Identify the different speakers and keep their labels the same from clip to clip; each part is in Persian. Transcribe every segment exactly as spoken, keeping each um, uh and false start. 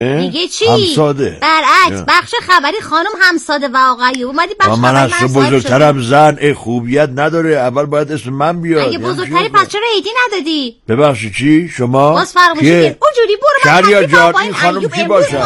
Speaker 1: دیگه چی؟
Speaker 2: همساده.
Speaker 1: برعکس بخش خبری خانم همساده و آقایی اومدی بخش
Speaker 2: من
Speaker 1: خبری
Speaker 2: از بزرگترم زن ای خوبیت نداره، اول باید اسم من بیاد.
Speaker 1: اگه بزرگتری پس چرا ایدی ندادی؟
Speaker 2: ببخشی چی؟ شما؟
Speaker 1: باز فرموشی که اونجوری برو من
Speaker 2: شهریار جان این خانم کی باشه؟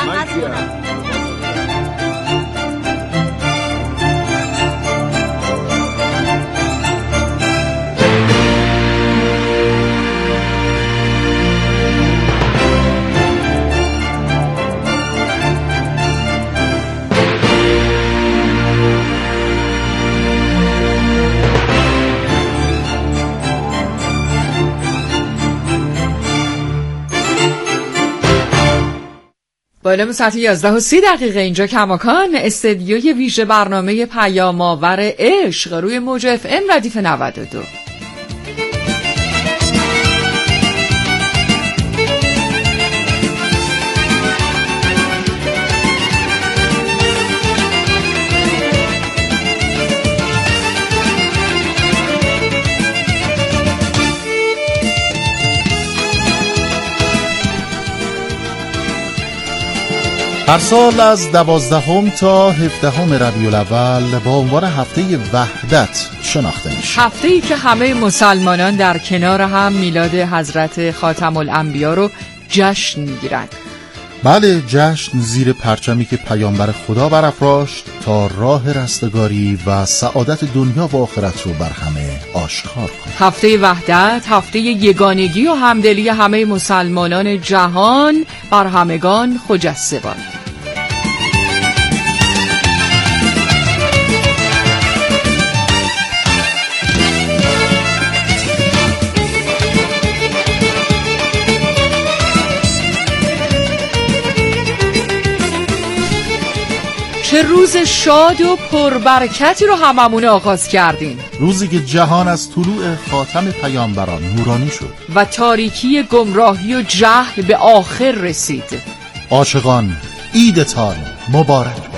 Speaker 3: با اعلام ساعت یازده و سی دقیقه اینجا کماکان استدیوی ویژه برنامه پیام آور عشق روی موج اف ام ردیف نود و دو.
Speaker 4: هر سال از دوازدهم تا هفدهم ربیع الاول با عنوان هفته وحدت شناخته میشه.
Speaker 3: هفته‌ای که همه مسلمانان در کنار هم میلاد حضرت خاتم الانبیا رو جشن میگیرند.
Speaker 4: بله، جشن زیر پرچمی که پیامبر خدا برافراشت تا راه رستگاری و سعادت دنیا و آخرت رو بر همه آشکار کنه.
Speaker 3: هفته وحدت، هفته یگانگی و همدلی همه مسلمانان جهان بر همگان خجسته باد. چه روز شاد و پربرکتی رو هممون آغاز کردیم.
Speaker 4: روزی که جهان از طلوع خاتم پیامبران نورانی شد
Speaker 3: و تاریکی گمراهی و جهل به آخر رسید.
Speaker 4: عاشقان عیدتان مبارک باد.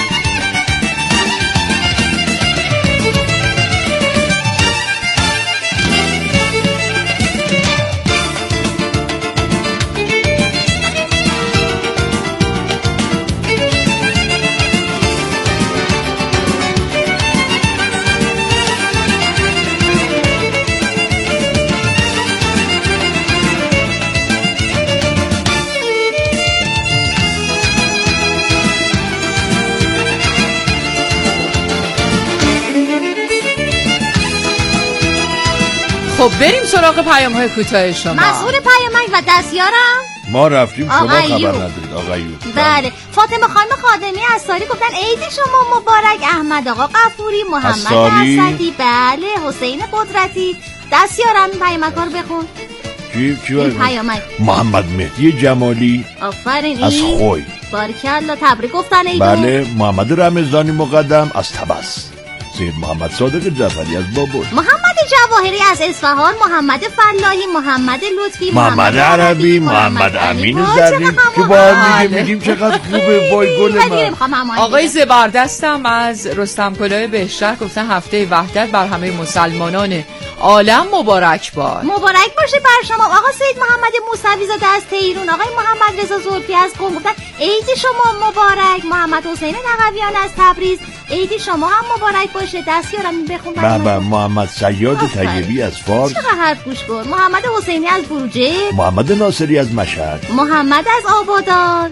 Speaker 3: خب بریم سراغ پیام‌های کوتاه شما.
Speaker 1: مسئول پیامک و دستیارم
Speaker 2: ما رفتیم شما
Speaker 1: خبر
Speaker 2: ندارید آقایون.
Speaker 1: بله فاطمه خانم خادمی اساری گفتن عید شما مبارک. احمد آقا غفوری، محمد اسدی، بله حسین قدرتی. دستیارم این پیامک ها رو بخون.
Speaker 2: چی چی
Speaker 1: این پیامک
Speaker 2: محمد مهدی جمالی
Speaker 1: آفرین
Speaker 2: از خوی
Speaker 1: بارکالله تبریک گفتن عیدو.
Speaker 2: بله محمد رمضانی مقدم از تبس. سید محمد صادق جعفری از بابل،
Speaker 1: محمد جواهری از اصفهان، محمد فلاحی، محمد لطفی،
Speaker 2: محمد عربی، محمد امین زرین که با هم میگیم میگیم چقدر خوبه. وای گل من.
Speaker 3: آقای زبردستم از رستم کلاه بهشت گفتن هفته وحدت بر همه مسلمانان عالم مبارک باد.
Speaker 1: مبارک باشه بر شما. آقا سید محمد موسوی زاده از تهران، آقای محمد رضا زلفی از قم گفتن عید شما مبارک. محمد حسین نقویان از تبریز عید شما هم مبارک باشه. دستیارم بخون.
Speaker 2: بابا محمد سیاد طیبی از فارس.
Speaker 1: چقدر حرف گوش کن. محمد حسینی از بروجه،
Speaker 2: محمد ناصری از مشهد،
Speaker 1: محمد از آبادان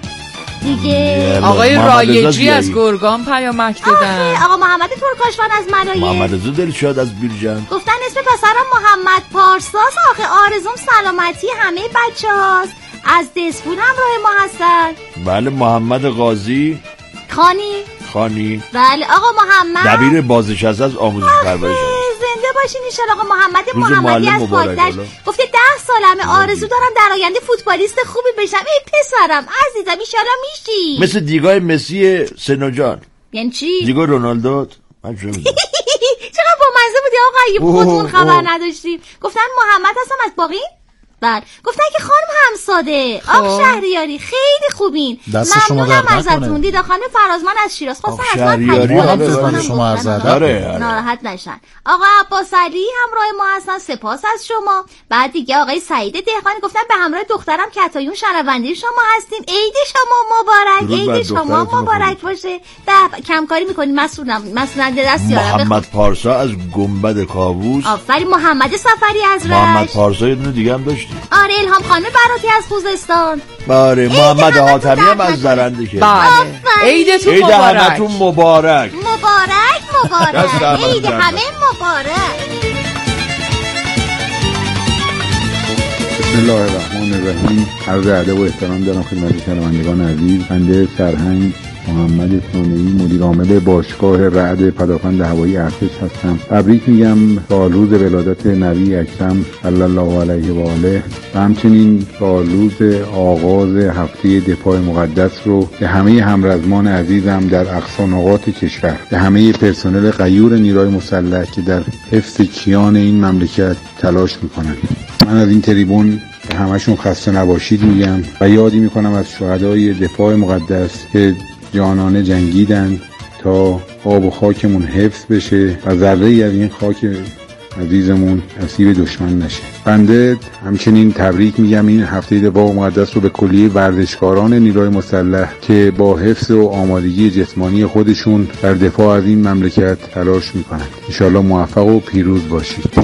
Speaker 1: دیگه.
Speaker 3: آقای رایجی از گرگان پیامک دادن.
Speaker 1: آقا محمد ترکاشوان از ملایه،
Speaker 2: محمد رضا دلشاد از بیرجان
Speaker 1: گفتن اسم پسرم محمد پارساس. آخه آرزوم سلامتی همه بچه هاست. از دسپول هم راه ما هستن.
Speaker 2: بله محمد قاضی
Speaker 1: خانی
Speaker 2: خانی.
Speaker 1: بله آقا محمد
Speaker 2: دبیر بازنشسته از آموزش پرورش.
Speaker 1: زنده باشین ان شاء الله. آقا محمد محمدی از پاکدشت گفته ده سالمه آرزو دارم در آینده فوتبالیست خوبی بشم. ای پسرم عزیزم ان شاء الله میشی
Speaker 2: مثل دیگای مسی سنوجان.
Speaker 1: یعنی چی؟
Speaker 2: دیگای رونالدو. من چه میدونم.
Speaker 1: چقدر بامزه بودی آقا. خودمون خبر نداشتیم. گفتن محمد هستم از باقی. بله گفتن که خانم همساده آق شهریاری خیلی خوبین، ممنونم ازتون. دیده خانم فرازمان از شیراز خواستن از من
Speaker 4: خدمت شما عرض ادب،
Speaker 1: ناراحت نشن. آقا عباس علی همراه ما هستن، سپاس از شما. بعد دیگه آقای سعید دهقانی گفتن به همراه دخترم کتایون شنونده شما هستیم، عید شما مبارک، عید شما مبارک باشه. به کمکاری میکنیم مسئولم مسئولنده دستیارم.
Speaker 2: محمد پارسا از گنبد کاووس.
Speaker 1: آفرین. محمد سفری از رشت.
Speaker 2: محمد پارسا یه دونه دیگه هم داشتیم.
Speaker 1: آره الهام خانم براتی از خوزستان.
Speaker 2: آره محمد حاتمی هم از زرنده که.
Speaker 3: بله عیدتون
Speaker 2: عید
Speaker 3: مبارک.
Speaker 2: همتون مبارک.
Speaker 1: مبارک مبارک. عید همه مبارک.
Speaker 5: بسم الله الرحمن الرحیم. عرض ادب و احترام دارم خدمت شنوندگان عزیز. بنده سرهنگ محمد صانعی مدیر عامل باشگاه رعد پدافند هوایی ارتش هستم. تبریک میگم با روز ولادت نبی اکرم صلی الله علیه و آله و همچنین با روز آغاز هفته دفاع مقدس رو به همه همرزمان عزیزم در اقصا نقاط کشور، به همه پرسنل غیور نیروی مسلح که در حفظ کیان این مملکت تلاش میکنند. من از این تریبون به همشون خسته نباشید میگم و یادی میکنم از شهدای دفاع مقدس که جانانه جنگیدن تا آب و خاکمون حفظ بشه و ذره ای از این خاک عزیزمون نصیب دشمن نشه. بنده همچنین تبریک میگم این هفته دفاع مقدس رو به کلیه ورزشکاران نیروی مسلح که با حفظ و آمادگی جسمانی خودشون در دفاع از این مملکت تلاش میکنند. ان شاءالله موفق و پیروز باشید.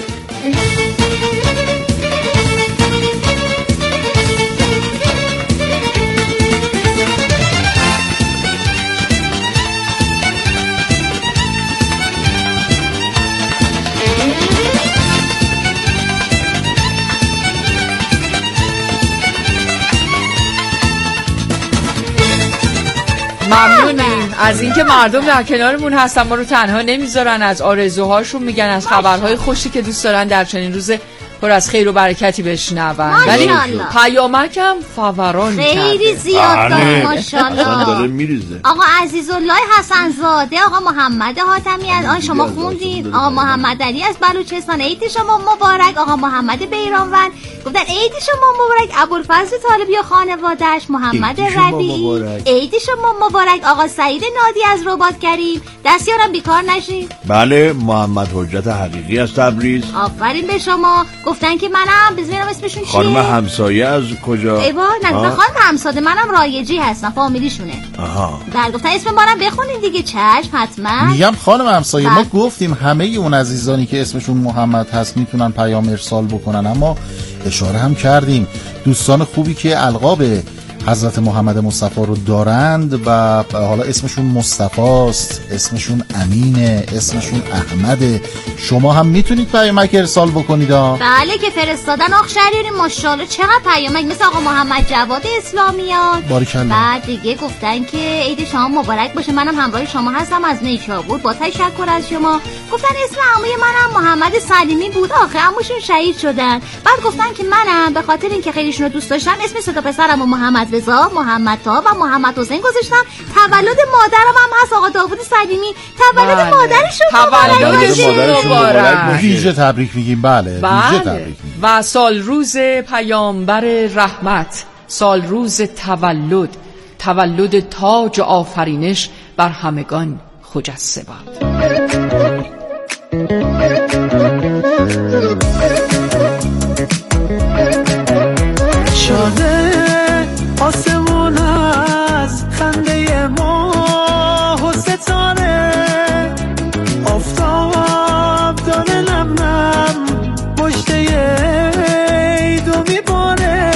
Speaker 3: ممنونیم از اینکه مردم در کنارمون هستن، ما رو تنها نمیذارن، از آرزوهاشون میگن، از خبرهای خوشی که دوست دارن در چنین روز پر از خیر و برکتی بشنون. ولی پیامک هم فوران
Speaker 1: خیلی زیاد داره ماشاءالله.
Speaker 2: داره میریزه.
Speaker 1: آقا عزیزالله حسن زاده، آقا محمد حاتمی از آن شما خوندید، آقا محمد علی از بلوچستان عید شما مبارک، آقا محمد بیرانوند گفتن عید شما مبارک، ابوالفضل طالبی و خانواده‌اش، محمد ربیعی عید شما مبارک، آقا سعید نادی از رباط کریم، دستیارم بیکار نشین.
Speaker 2: بله محمد حجت حقیقی از تبریز.
Speaker 1: آفرین به شما. گفتن که منم بزنم اسمشون چیه؟
Speaker 2: خانم همسایه از کجا؟
Speaker 1: ایوا نگفتن خانم همساده، منم رایجی هستم، فامیلیشونه.
Speaker 2: آها.
Speaker 1: در گفتن اسم منم بخونین دیگه. چشم حتما.
Speaker 4: میگم خانم همسایه ما گفتیم همه اون عزیزانی که اسمشون محمد هست میتونن پیام ارسال بکنن، اما اشاره هم کردیم دوستان خوبی که القاب حضرت محمد مصطفی رو دارند و حالا اسمشون مصطفی است، اسمشون امینه، اسمشون احمده، شما هم میتونید پیامک ارسال بکنید.
Speaker 1: بله که فرستادن. آخ شهریاری ماشاءالله چقدر پیامک، مثل آقا محمد جواد اسلامیان.
Speaker 4: باریکلا.
Speaker 1: بعد دیگه گفتن که عید شما مبارک باشه، منم همراه شما هستم از نیشابور، با تشکر از شما. گفتن اسم عموی منم محمد سلیمی بود، آخه عموشون شهید شدن. بعد گفتن که منم به خاطر اینکه خیلیشون رو دوست داشتم اسم سه تا پسرمو محمد رضا، محمد طا و محمد حسین گذاشتم. تولد مادرم هم هست آقا داوود سلیمی، تولد بله. مادرشون
Speaker 3: تولدشون مبارک.
Speaker 4: ویژه تبریک میگیم. بله ویژه تبریک میگیم.
Speaker 3: و سال روز پیامبر رحمت، سال روز تولد، تولد تاج آفرینش بر همگان خجسته باد.
Speaker 6: شاده آسمون از خنده ما و ستاره، آفتاب داره نم نم پشته ایدو میباره،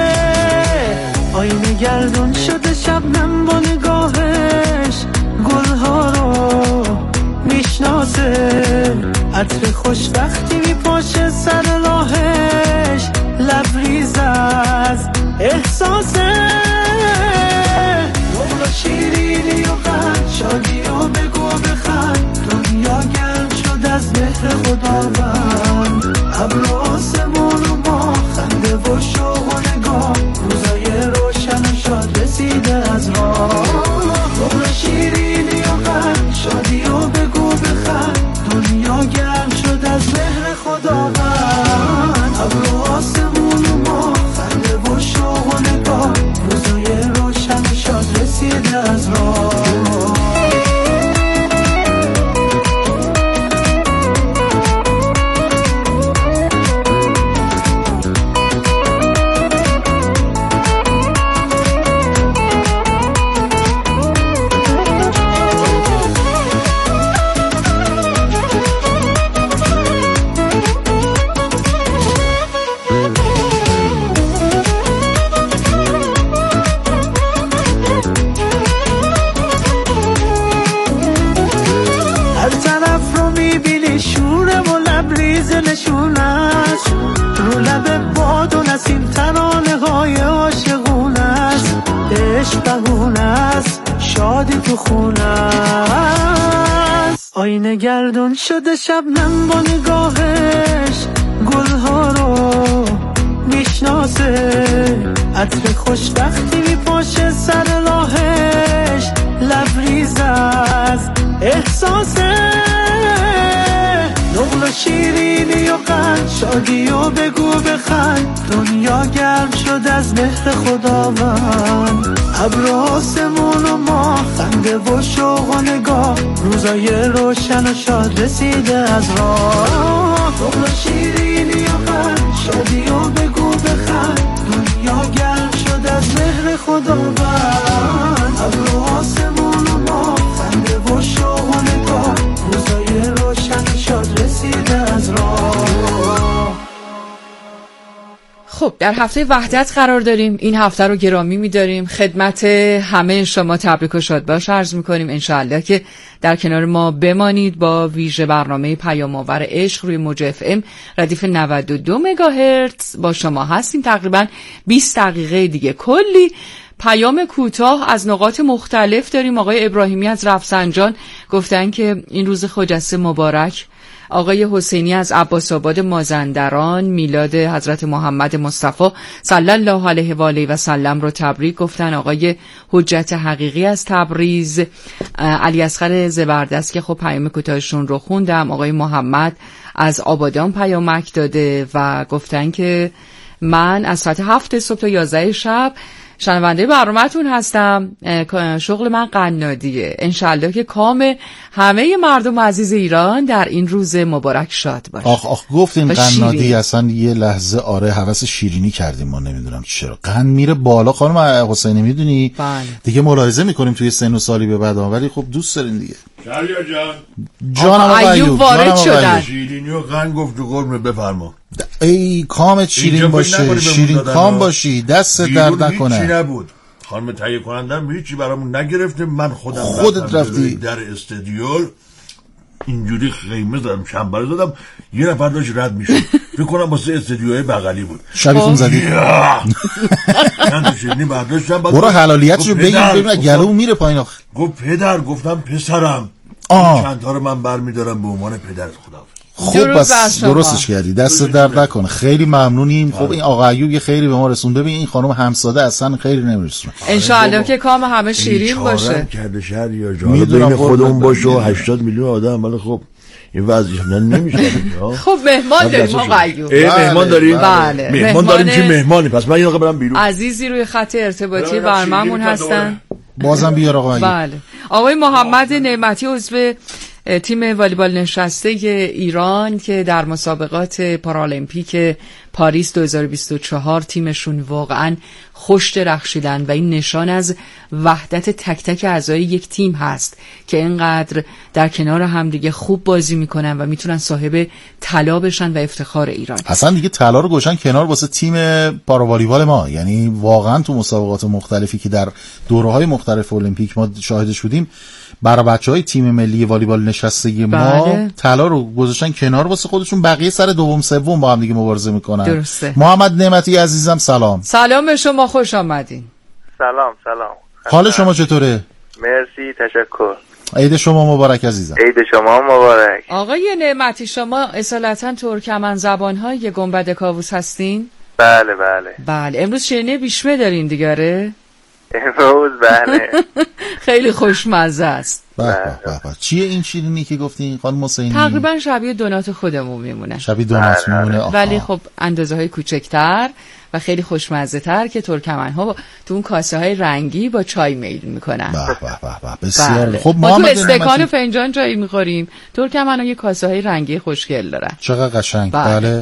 Speaker 6: آینه گردون شده شبنم با نگاهش گلها رو میشناسه، عطر خوشبختی میپاشه سر راهش، لبریز از احساسه، نور شیرینی و قند شادی و بگو بخند، دنیا گرم شد از مهر خداوند، ابر آسمون و ما خنده و شوق و نگاه، روزای روشن و شاد رسیده از راه، نور شیرینی و قند شادی و بگو بخند، دنیا گرم شد از مهر خداوند، ابر آسمون دلش بهونه است، شادی تو خونه است. آینه گردون شده شبنم با نگاهش، گلها رو میشناسه، عطر خوشبختی میپاشه سر راهش، لبریز از احساسه. نقل و شیرینی و قند، شادی و بگو بخند، دنیا گرم شد از مهر خداوند. ابر آسمون و ماه، خنده و شوق و نگاه، روزای روشن و شاد رسیده از راه. نقل و شیرینی و قند، شادی و بگو بخند، دنیا گرم شد از مهر خداوند. ابر آسمون و ماه، خنده و شوق و نگاه، روزای روشن شاد رسیده از راه.
Speaker 3: خب در هفته وحدت قرار داریم. این هفته رو گرامی می‌داریم. خدمت همه شما تبریک و شادباش عرض می‌کنیم. انشاءالله که در کنار ما بمانید. با ویژه برنامه پیام آور عشق روی موج اف ام ردیف نود و دو مگاهرتز با شما هستیم. تقریبا بیست دقیقه دیگه. کلی پیام کوتاه از نقاط مختلف داریم. آقای ابراهیمی از رفسنجان گفتن که این روز خجسته مبارک. آقای حسینی از عباس آباد مازندران میلاد حضرت محمد مصطفی صلی الله علیه و آله و سلم رو تبریک گفتن. آقای حجت حقیقی از تبریز، علی اصغر زبردست که خب پیام کوتاهشون رو خوندم. آقای محمد از آبادان پیامک داده و گفتن که من از ساعت هفت صبح تا یازده شب شنونده برنامه‌تون هستم. شغل من قنادیه. انشالله که کام همه مردم عزیز ایران در این روز مبارک شاد باشه.
Speaker 4: آخ آخ گفتین قنادی، اصلا یه لحظه آره هوس شیرینی کردیم. ما نمیدونم چرا قند میره بالا. خانم حسینی میدونی
Speaker 3: بله.
Speaker 4: دیگه ملاحظه میکنیم توی سن و سالی به بعد، ولی خب دوست دارین دیگه.
Speaker 2: شهریار جان
Speaker 4: جان آقا ایوب
Speaker 3: وارد شدن.
Speaker 2: شیرینی و قند گفت تو قرمه بفرما.
Speaker 4: ای کامت شیرین باشه، شیرین کام باشی، دست درد نکنه.
Speaker 2: هیچی نبود. خانم تهیه کنندم هیچی برامون نگرفته. من خودم
Speaker 4: خودت رفتی
Speaker 2: در استودیو اینجوری خیمه زدم، شنبه زدم، یه نفر داشت رد میشد، فکر کنم واسه استودیوهای بغلی بود.
Speaker 4: شبیتون زدی
Speaker 2: چند تا شیرینی برداشتم.
Speaker 4: برو حلالیتشو بگیر ببین گلو میره پایین. آخ
Speaker 2: گفت پدر، گفتم پسرم، چند تا رو من برمیدارم به عنوان پدرت. خدا
Speaker 4: خوب بس درستش کردی، دست درد نکنه. خیلی ممنونیم. خب این آقا ایوب یه خیری به ما رسون. ببین این خانم همساده اصلا خیلی نمیرسونه.
Speaker 3: ان شاء الله که کام همه شیرین باشه.
Speaker 2: کرده شهر یا جا بین خودمون باشه و هشتاد میلیون آدم. ولی خب این وضعیت نمیشه.
Speaker 3: خب مهمان داریم آقا ایوب.
Speaker 2: مهمان داریم.
Speaker 3: بله
Speaker 2: مهمان داریم که مهمانی. پس من یه دقیقه برم بیرون.
Speaker 3: عزیزی روی خط ارتباطی برنامه‌مون هستن.
Speaker 4: بازم بیار آقا ایوب.
Speaker 3: بله آقای محمد نعمتی عضو تیم والیبال نشسته ایران که در مسابقات پارالمپیک پاریس دو هزار و بیست و چهار تیمشون واقعا خوش درخشیدن و این نشان از وحدت تک تک اعضای یک تیم هست که اینقدر در کنار هم دیگه خوب بازی میکنن و میتونن صاحب طلا بشن و افتخار ایران.
Speaker 4: اصلا دیگه طلا رو گوشن کنار واسه تیم پاراوالیبال ما. یعنی واقعا تو مسابقات مختلفی که در دوره‌های مختلف المپیک ما شاهدش بودیم، برای بچهای تیم ملی والیبال نشستگی ما بله. طلا رو گذاشتن کنار واسه خودشون، بقیه سر دوم سوم با هم دیگه مبارزه میکنن.
Speaker 3: درسته.
Speaker 4: محمد نعمتی عزیزم سلام.
Speaker 3: سلام به شما، خوش آمدین.
Speaker 7: سلام سلام.
Speaker 4: حال شما چطوره؟
Speaker 7: مرسی تشکر.
Speaker 4: عید شما مبارک عزیزم.
Speaker 7: عید شما مبارک.
Speaker 3: آقای نعمتی شما اصالتا ترکمن زبان‌های گنبد کاووس هستین؟
Speaker 7: بله بله.
Speaker 3: بله امروز شیرینی بیشمه دارین دیگه؟
Speaker 7: امروز بله.
Speaker 3: خیلی خوشمزه است.
Speaker 4: به به به. چیه این شیرینی که گفتین خانم حسینی؟
Speaker 3: تقریبا شبیه دونات خودمون میمونه.
Speaker 4: شبیه دونات میمونه.
Speaker 3: ولی خب اندازه های کوچکتر و خیلی خوشمزه تر که ترکمن ها تو اون کاسه های رنگی با چای میل میکنن.
Speaker 4: به به به به. بسیار
Speaker 3: بله.
Speaker 4: خب
Speaker 3: ما تو استکان و فنجان چای میخوریم، ترکمن ها یه کاسه های رنگی خوشگل دارن.
Speaker 4: چقدر قشنگ. بله, بله.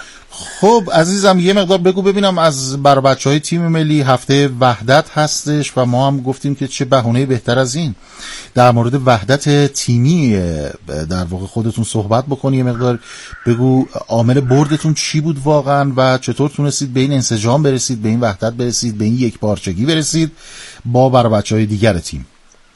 Speaker 4: خب عزیزم یه مقدار بگو ببینم از بر بچهای تیم ملی هفته وحدت هستش و ما هم گفتیم که چه بهونه بهتر از این در مورد وحدت تیمی در واقع خودتون صحبت بکنی. یه مقدار بگو عامل بردتون چی بود واقعا و چطور تونستید به این انسجام برسید، به این وحدت برسید، به این یک پارچگی برسید با بر بچهای دیگر تیم.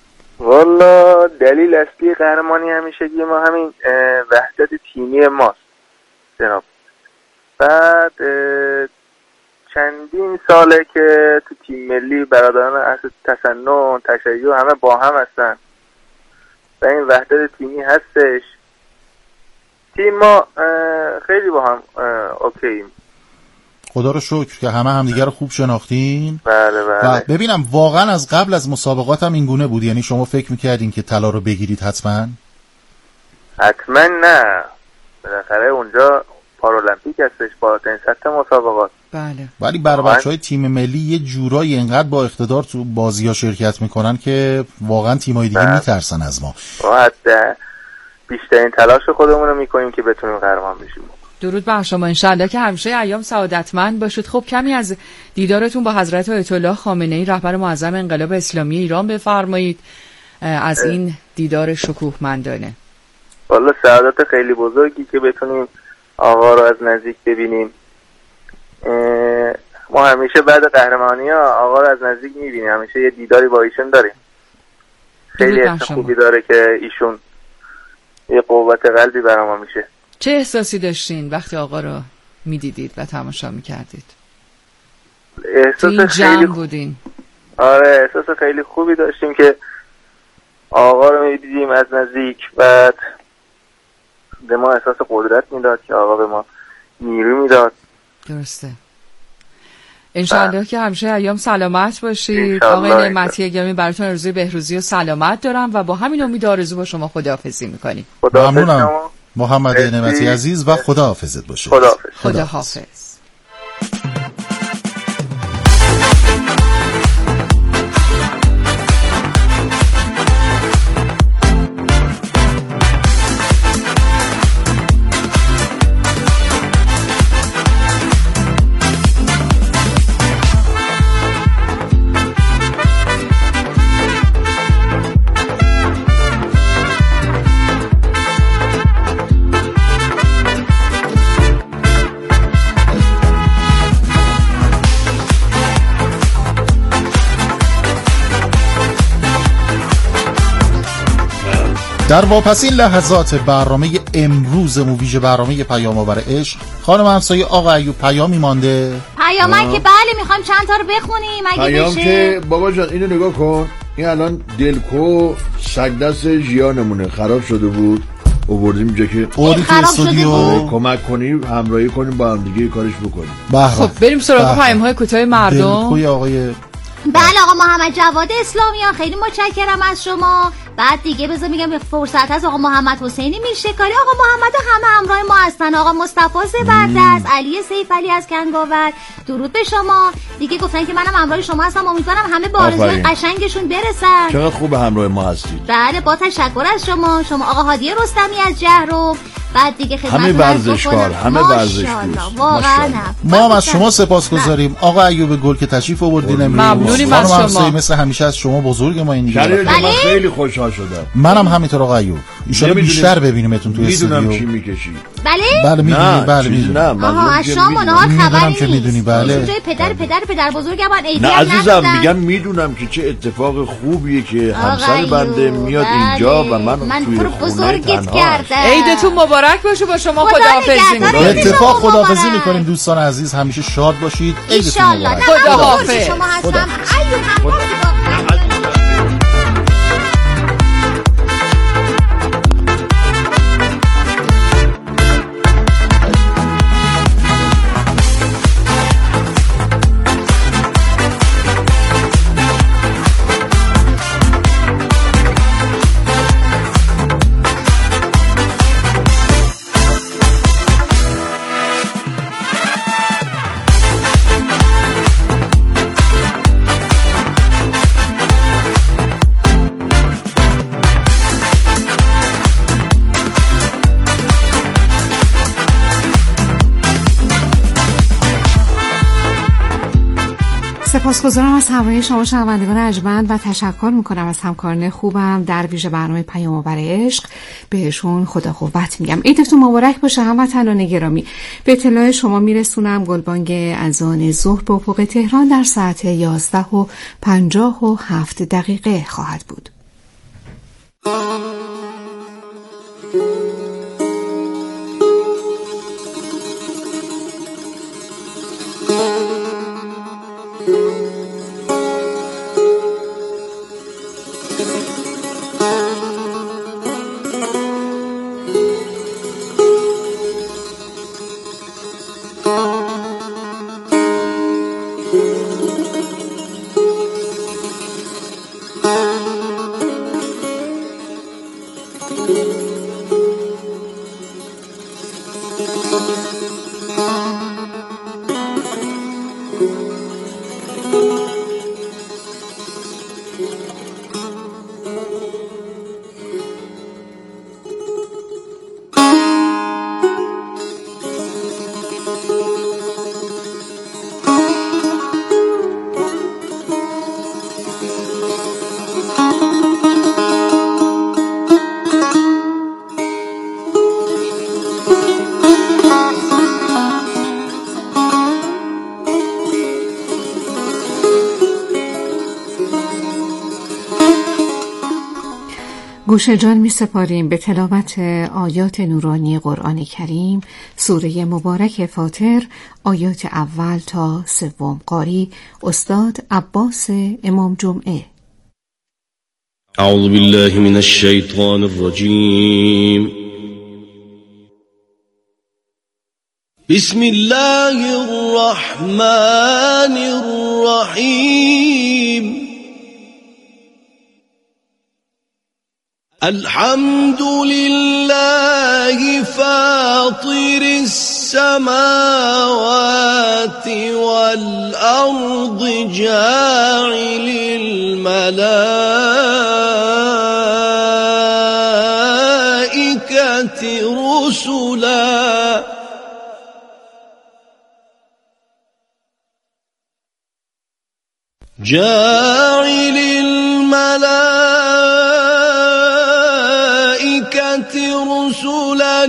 Speaker 7: والا دلیل اصلی قهرمانی همیشگی ما همین وحدت تیمی ماست جناب. بعد چندین ساله که تو تیم ملی برادران اصل تسنن تشیع همه با هم هستن و این وحدت تیمی هستش. تیم ما خیلی با هم اوکییم.
Speaker 4: خدا رو شکر که همه همدیگه رو خوب شناختین.
Speaker 7: بله بله.
Speaker 4: و ببینم واقعا از قبل از مسابقات هم این گونه بود؟ یعنی شما فکر میکردین که طلا رو بگیرید حتما؟
Speaker 7: حتما نه، بالاخره اونجا پارالمپیک هستش، بالاترین سطح مسابقات.
Speaker 3: بله.
Speaker 4: ولی برای بچهای تیم ملی یه جورایی اینقدر با اقتدار تو بازی‌ها شرکت میکنن که واقعا تیم‌های دیگه بله. میترسن از ما.
Speaker 7: حتی بیشترین تلاش خودمون رو میکنیم که بتونیم قهرمان بشیم.
Speaker 3: درود بر شما، انشالله که همیشه ایام سعادتمند باشید. خب کمی از دیدارتون با حضرت آیت الله خامنه‌ای رهبر معظم انقلاب اسلامی ایران بفرمایید، از این دیدار شکوهمندانه.
Speaker 7: والا سعادت خیلی بزرگی که بتونیم آقا رو از نزدیک ببینیم. ما همیشه بعد قهرمانی ها آقا رو از نزدیک میبینیم، همیشه یه دیداری با ایشون داریم. خیلی حس خوبی داره که ایشون یه قوت قلبی برای ما میشه.
Speaker 3: چه احساسی داشتین وقتی آقا رو میدیدید و تماشا میکردید؟
Speaker 7: احساس خیلی
Speaker 3: بودین؟
Speaker 7: آره احساس خیلی خوبی داشتیم که آقا رو میدیدیم از نزدیک، بعد به ما احساس قدرت میداد که آقا به ما نیرو میداد.
Speaker 3: درسته. انشالله که همیشه ایام سلامت باشید. آقای نعمتی گرامی براتون آرزوی بهروزی و سلامت دارم و با همین امید آرزو با شما خداحافظی میکنیم.
Speaker 4: ممنونم محمد نعمتی عزیز و خداحافظت باشه.
Speaker 7: خداحافظ.
Speaker 3: خداحافظ.
Speaker 4: در واپسین لحظات برنامه امروزمون، ویژه برنامه پیام آور عشق، خانم همسایه آقا ایوب پیامی مانده.
Speaker 1: پیامک که بله میخوایم چند تا رو بخونیم اگه
Speaker 2: پیام
Speaker 1: بشه.
Speaker 2: که بابا جان اینو نگاه کن، این الان دلکو سگدست ژیانمونه خراب شده بود، آوردیم اینجا که
Speaker 4: اوری تو استودیو
Speaker 2: کمک کنیم، همراهی کنیم، با هم دیگه کارش بکنیم.
Speaker 3: خب بریم سراغ پیام‌های کوتاه مردم.
Speaker 4: دلکوی آقای
Speaker 1: بله آقا محمد جواد اسلامیان خیلی متشکرم از شما. بعد دیگه بذار میگم به فرصت از آقا محمد حسینی میشکاری. آقا محمد همه همراه ما هستن. آقا مصطفی زبردست، علی سیف علی از کنگاور، درود به شما. دیگه گفتن که منم همراه شما هستم، امیدوارم همه با آرزوی قشنگشون برسن.
Speaker 2: چقدر خوب همراه ما هستید.
Speaker 1: بله با تشکر از شما. شما آقا هادی رستمی از جهرم. بعد دیگه خدمتتون
Speaker 2: همه ورزشکار، همه ورزشکار.
Speaker 1: واقعا
Speaker 4: ما هم از شما سپاسگزاریم. آقا ایوب گل که تشریف آوردین امروز.
Speaker 3: ممنونیم از شما.
Speaker 4: مثل همیشه از شما بزرگ ما این دیگه.
Speaker 2: من خیلی خوشحال شدم.
Speaker 4: منم همینطور آقا ایوب. ان شاء الله بیشتر ببینیمتون تو استودیو.
Speaker 2: میدونم چی میکشی.
Speaker 1: بله؟
Speaker 4: بله میدونی، بله میدونم.
Speaker 1: آها از شما نهار خبری نیست.
Speaker 4: که میدونی بله.
Speaker 1: جای پدر پدر پدر بزرگم ایدی
Speaker 2: نه عزیزم میگم میدونم که چه اتفاق خوبیه که همسر بنده میاد اینجا و من توی خونه تنها.
Speaker 3: عیدتون مبارک باشه. با شما خداحافظی می‌کنیم.
Speaker 4: اتفاق خداحافظی می‌کنیم دوستان عزیز. همیشه شاد باشید. عیدتون مبارک.
Speaker 1: خداحافظ. شما هستم. ایوب
Speaker 8: سپاسگزارم از همراهی شما شنوندگان ارجمند و تشکر میکنم از همکاران خوبم در ویژه برنامه پیام آور عشق. بهشون خدا قوت میگم. عیدتون مبارک باشه هموطنان گرامی. به اطلاع شما میرسونم گلبانگ اذان ظهر به افق تهران در ساعت یازده و پنجاه و هفت دقیقه خواهد بود. گوش جان می سپاریم به تلاوت آیات نورانی قرآن کریم، سوره مبارک فاطر، آیات اول تا سوم. قاری استاد عباس امام جمعه.
Speaker 9: اعوذ بالله من الشیطان الرجیم. بسم الله الرحمن الرحیم. الحمد لله فاطر السماوات والأرض جاعل الملائكة رسلا جاعل الملائكة رسلا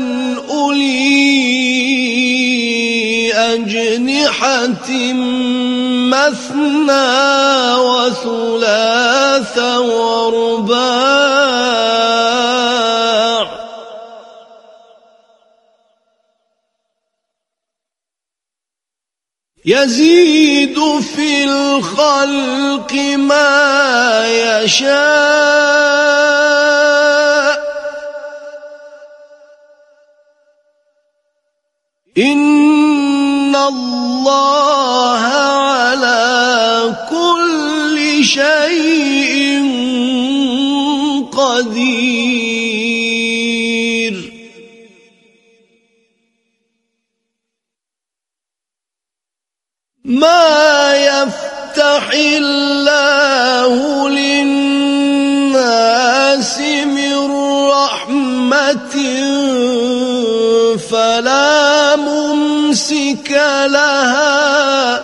Speaker 9: أولي أجنحة مثنى وثلاث ورباع يزيد في الخلق ما يشاء إن الله على كل شيء قدير. ما يفتح الله للناس من رحمة فلا ممسك لها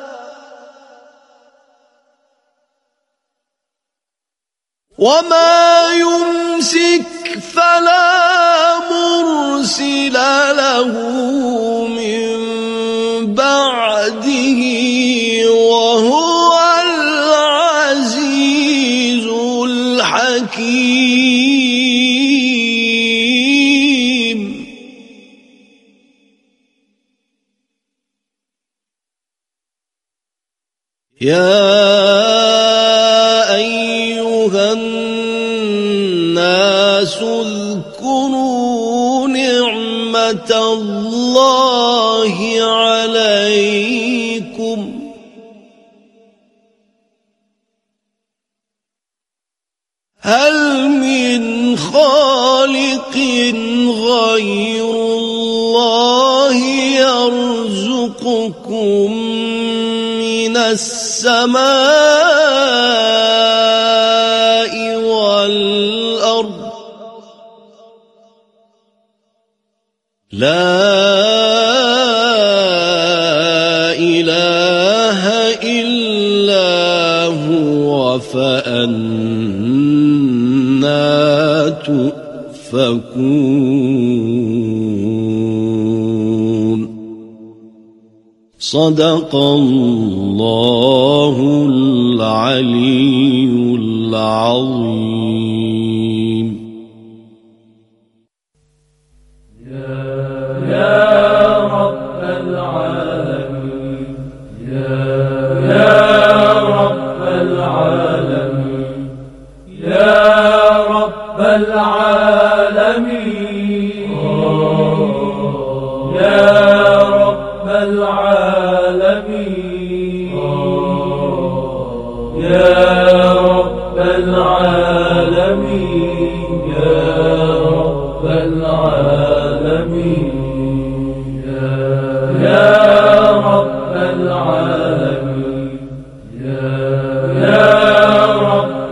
Speaker 9: وما يمسك فلا مرسل له من بعده وهو العزيز الحكيم. يا أيها الناس اذكروا نعمة الله عليكم هل من خالق غير الله يرزقكم من السماء والأرض لا إله إلا هو فأنا تؤفكون. صدق الله العلي العظيم.
Speaker 6: يا رب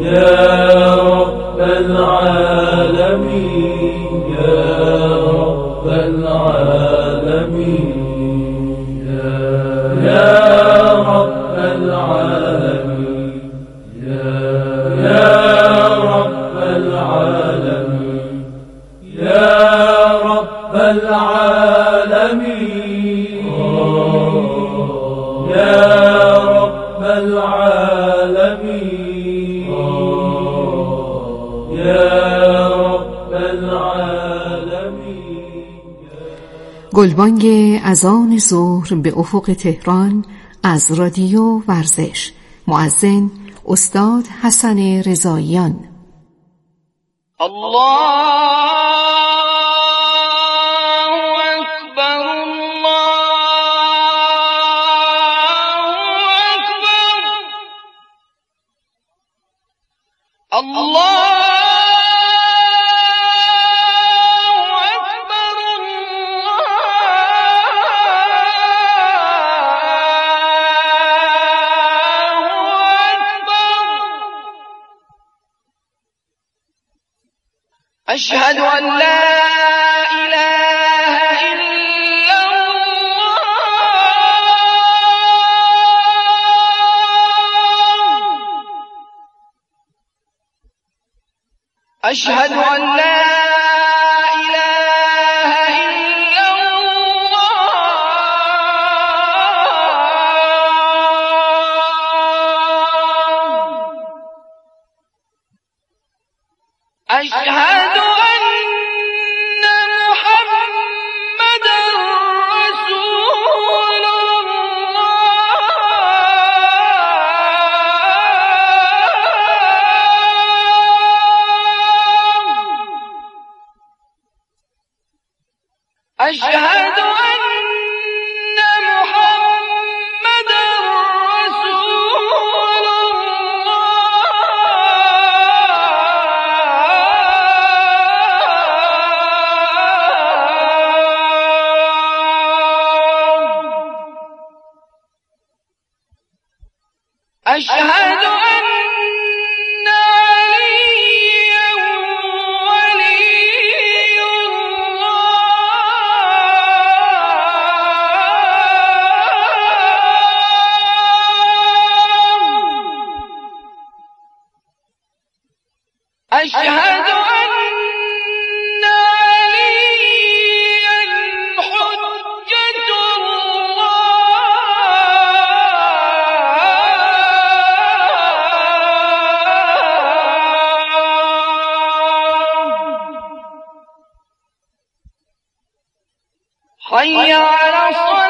Speaker 8: گلبانگ اذان ظهر به افق تهران از رادیو ورزش. مؤذن استاد حسن رضاییان.
Speaker 10: الله أشهد أن لا إله إلا الله أشهد أن لا إله إلا الله أشهد أشهد أن محمدا رسول الله أشهد أن عليا ولي أشهد أن عليا حجة الله حي على الصلاة